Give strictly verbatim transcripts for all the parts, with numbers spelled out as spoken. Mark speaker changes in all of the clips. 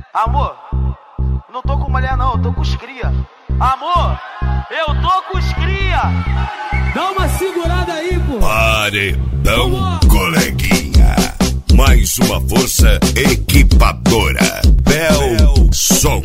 Speaker 1: Amor, não tô com mulher não, eu tô com os cria. Amor, eu tô com os cria.
Speaker 2: Dá uma segurada aí, pô.
Speaker 3: Paredão, Vamos. Coleguinha. Mais uma força equipadora. Bel Som.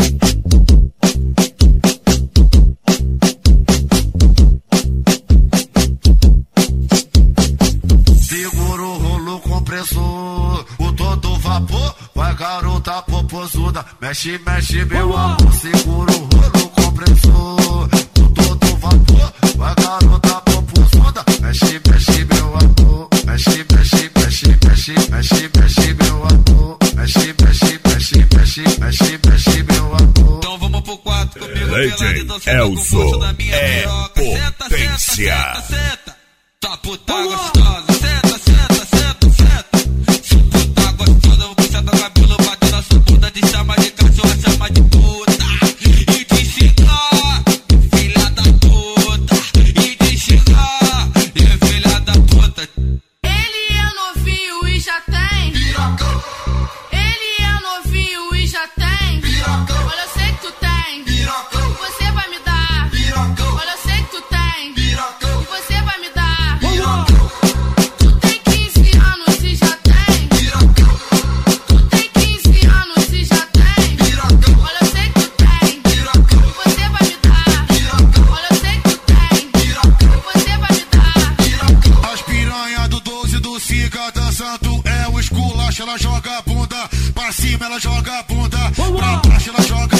Speaker 4: Segura o rolo compressor, o todo vapor. Vai garota popozuda, mexe, mexe meu amor. Segura o rolo compressor, o todo vapor. Vai garota popozuda, mexe, mexe meu amor. Mexe, mexe, mexe, mexe, mexe, mexe meu amor. Mexe, mexe, mexe, mexe, mexe, mexe meu amor.
Speaker 5: Então vamos pro quarto comigo,
Speaker 3: Legend Elzo é potência.
Speaker 5: Senta, senta, senta, tá puta gostosa. Senta, senta, senta, senta. Se puta gostosa, eu vou puxar teu cabelo, bater na sua bunda, te chama de cachorra, chama de puta. E te xingar, filha da puta. E te xingar, e filha da puta.
Speaker 6: Ele é novinho e já tem.
Speaker 4: Piracão.
Speaker 6: Ele é novinho e já tem.
Speaker 4: Piracão.
Speaker 6: Olha, eu sei que tu tem.
Speaker 4: Piracão.
Speaker 6: Você vai me dar.
Speaker 4: Piracão.
Speaker 6: Olha, eu sei que tu tem.
Speaker 4: Piracão.
Speaker 6: Você vai me dar.
Speaker 4: Piracão.
Speaker 6: Tu tem quinze anos e já tem.
Speaker 4: Piracão.
Speaker 6: Tu tem quinze anos e já tem.
Speaker 4: Piracão.
Speaker 6: Olha, eu sei que tu tem.
Speaker 4: Piracão.
Speaker 6: Você vai me dar.
Speaker 4: Piracão.
Speaker 6: Olha, eu sei que tu tem.
Speaker 4: Piracão.
Speaker 6: Você vai me dar.
Speaker 4: Piracão. As piranha do doze do Siga dançando é o esculacho. Ela joga a bunda pra cima, ela joga a bunda pra baixo, ela joga